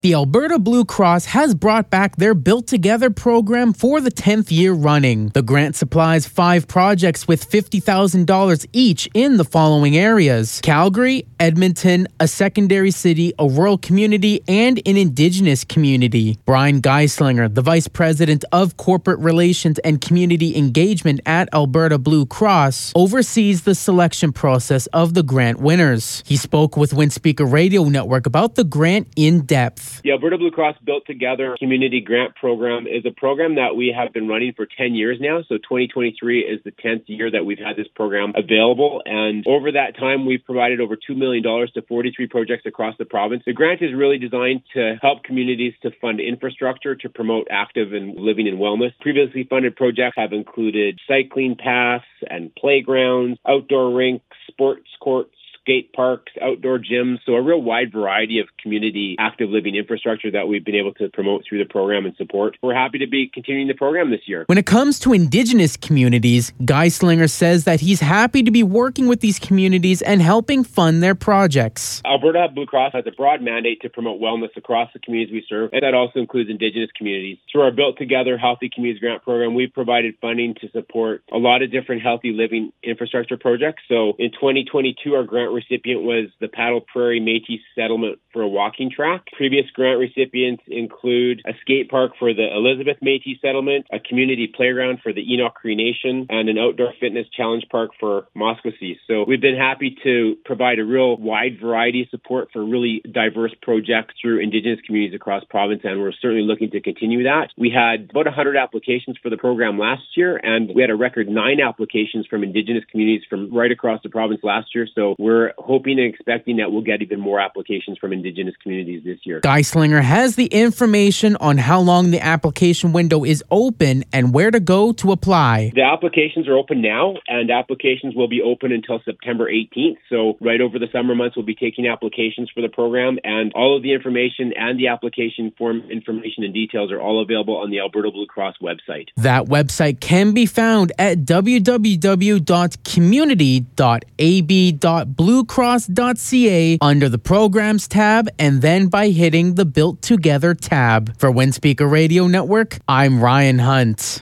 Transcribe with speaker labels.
Speaker 1: The Alberta Blue Cross has brought back their Built Together program for the 10th year running. The grant supplies 5 projects with $50,000 each in the following areas: Calgary, Edmonton, a secondary city, a rural community, and an Indigenous community. Brian Geislinger, the Vice President of Corporate Relations and Community Engagement at Alberta Blue Cross, oversees the selection process of the grant winners. He spoke with Windspeaker Radio Network about the grant in depth.
Speaker 2: The Alberta Blue Cross Built Together Community Grant Program is a program that we have been running for 10 years now. So 2023 is the 10th year that we've had this program available. And over that time, we've provided over $2 million to 43 projects across the province. The grant is really designed to help communities to fund infrastructure to promote active and living and wellness. Previously funded projects have included cycling paths and playgrounds, outdoor rinks, sports courts, skate parks, outdoor gyms, so a real wide variety of community active living infrastructure that we've been able to promote through the program and support. We're happy to be continuing the program this year.
Speaker 1: When it comes to Indigenous communities, Geislinger says that he's happy to be working with these communities and helping fund their projects.
Speaker 2: Alberta Blue Cross has a broad mandate to promote wellness across the communities we serve, and that also includes Indigenous communities. Through our Built Together Healthy Communities Grant Program, we've provided funding to support a lot of different healthy living infrastructure projects. So in 2022, our grant recipient was the Paddle Prairie Métis Settlement for a walking track. Previous grant recipients include a skate park for the Elizabeth Métis Settlement, a community playground for the Enoch Cree Nation, and an outdoor fitness challenge park for Moskosi. So we've been happy to provide a real wide variety of support for really diverse projects through Indigenous communities across province, and we're certainly looking to continue that. We had about 100 applications for the program last year, and we had a record 9 applications from Indigenous communities from right across the province last year. So we're hoping and expecting that we'll get even more applications from Indigenous communities this year.
Speaker 1: Geislinger has the information on how long the application window is open and where to go to apply.
Speaker 2: The applications are open now, and applications will be open until September 18th. So right over the summer months, we'll be taking applications for the program, and all of the information and the application form information and details are all available on the Alberta Blue Cross website.
Speaker 1: That website can be found at www.community.ab.bluecross.ca under the Programs tab, and then by hitting the Built Together tab. For Windspeaker Radio Network, I'm Ryan Hunt.